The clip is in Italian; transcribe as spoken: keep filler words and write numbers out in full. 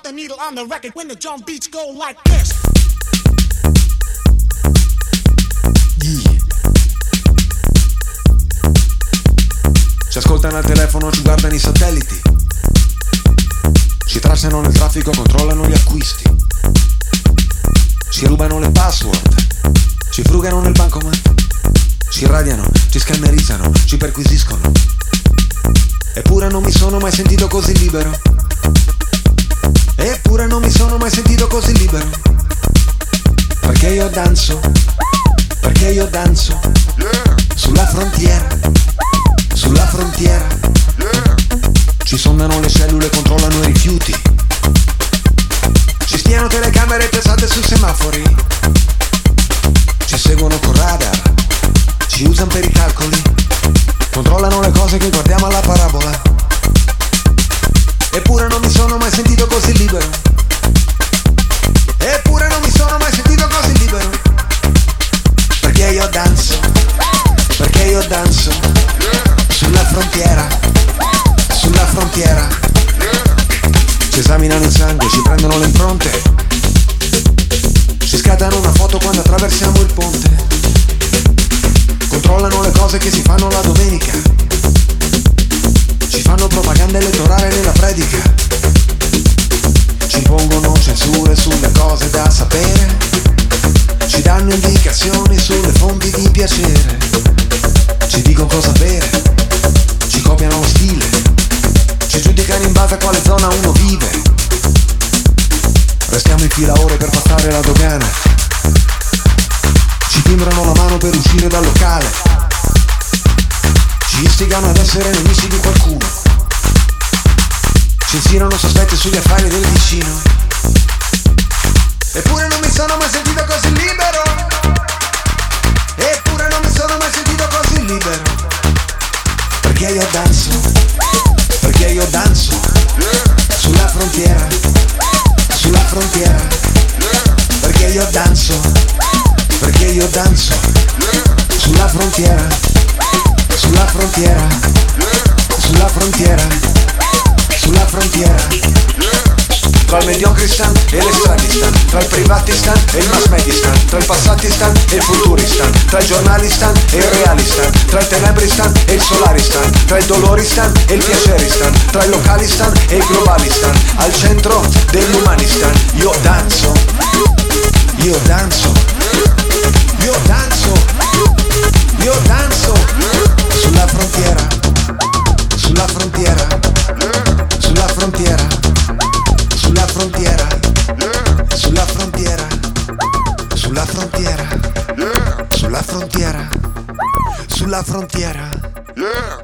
the needle on the record when the drum beats go like this. Yeah. Ci ascoltano al telefono, ci guardano i satelliti, ci tracciano nel traffico, controllano gli acquisti, ci rubano le password, ci frugano nel bancomat, ci radiano, ci scannerizzano, ci perquisiscono. Eppure non mi sono mai sentito così libero. Eppure non mi sono mai sentito così libero. Perché io danzo, perché io danzo sulla frontiera, sulla frontiera. Ci sondano le cellule, controllano i rifiuti, ci spiano telecamere pesate sui semafori, ci seguono con radar, ci usano per i calcoli, controllano le cose che guardiamo alla parabola. Eppure non mi sono mai sentito così libero. Eppure non mi sono mai sentito così libero. Perché io danzo, perché io danzo sulla frontiera, sulla frontiera. Ci esaminano il sangue, ci prendono le impronte, ci scattano una foto quando attraversiamo il ponte, controllano le cose che si fanno la domenica, ci fanno propaganda elettorale nella predica, ci impongono censure sulle cose da sapere, ci danno indicazioni sulle fonti di piacere, ci dicono cosa bere, ci copiano lo stile, ci giudicano in base a quale zona uno vive, restiamo in fila ore per passare la dogana, ci timbrano la mano per uscire dal locale, ci istigano ad essere nemici di qualcuno, ci insinuano sospetti sugli affari del vicino. Eppure non mi sono mai sentito così libero. Eppure non mi sono mai sentito così libero. Perché io danzo, perché io danzo sulla frontiera, sulla frontiera. Perché io danzo, perché io danzo sulla frontiera, sulla frontiera, sulla frontiera, sulla frontiera. Tra il mediocristan e l'estradistan, tra il privatistan e il mass medistan, tra il passatistan e il futuristan, tra il giornalistan e il realistan, tra il tenebristan e il solaristan, tra il doloristan e il piaceristan, tra il localistan e il globalistan, al centro dell'umanistan. Io danzo, io danzo, io danzo, io danzo sulla frontiera, sulla frontiera, sulla frontiera, sulla frontiera, sulla frontiera, sulla frontiera, sulla frontiera, sulla frontiera.